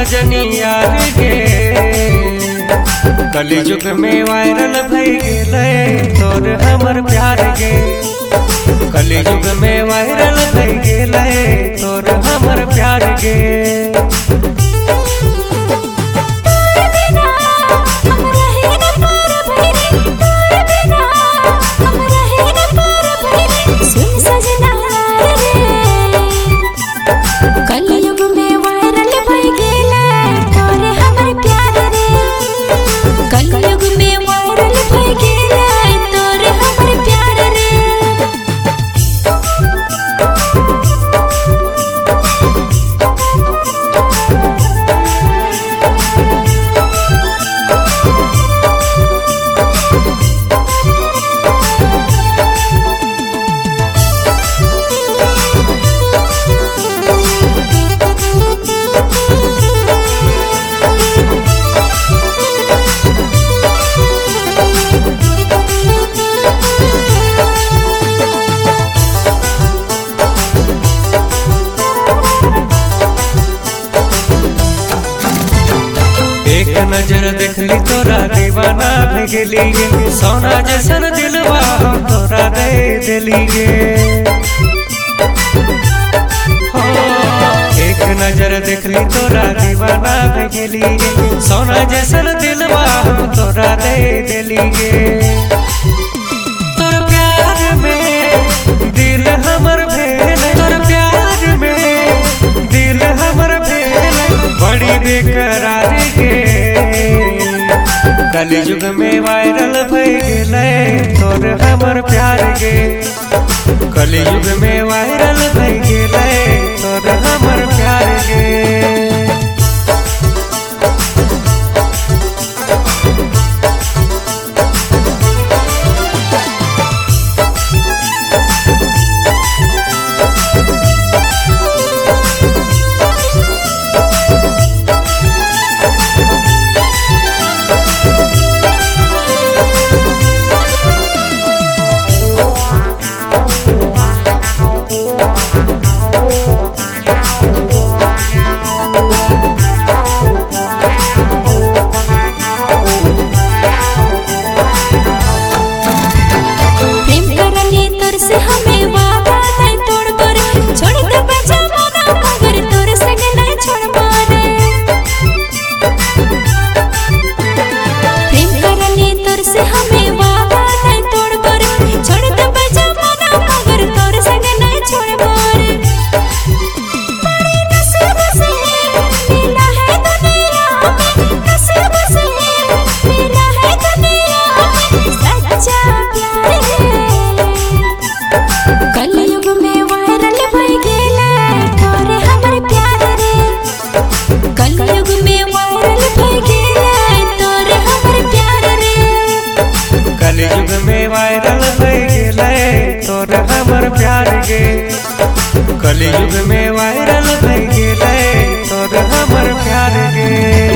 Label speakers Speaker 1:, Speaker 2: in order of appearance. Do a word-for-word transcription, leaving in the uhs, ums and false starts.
Speaker 1: सजनी यार गे कलयुग में वायरल भई गेले तोर हमर प्यार गे कलयुग में वायरल भई गेले तोर हमर प्यार गे नजर देखली तोरा दीवाना भई गेली गे सोना जैसन दिलवा तोरा दे देली गे एक नजर देखली तोरा दीवाना भई गेली गे सोना जैसन दिलवा तोरा दे देली गे तोर प्यार में दिल हमर भेल तोर प्यार में दिल हमर भेल बड़ी बेकरार गे कलयुग में वायरल भई गेले तोर हमर प्यार गे कलयुग में वायरल भई गेले तोर हमर प्यार गे कलयुग में वायरल भई गेले तोर हमर प्यार गे कलयुग में वायरल भई गेले तोर हमर प्यार गे।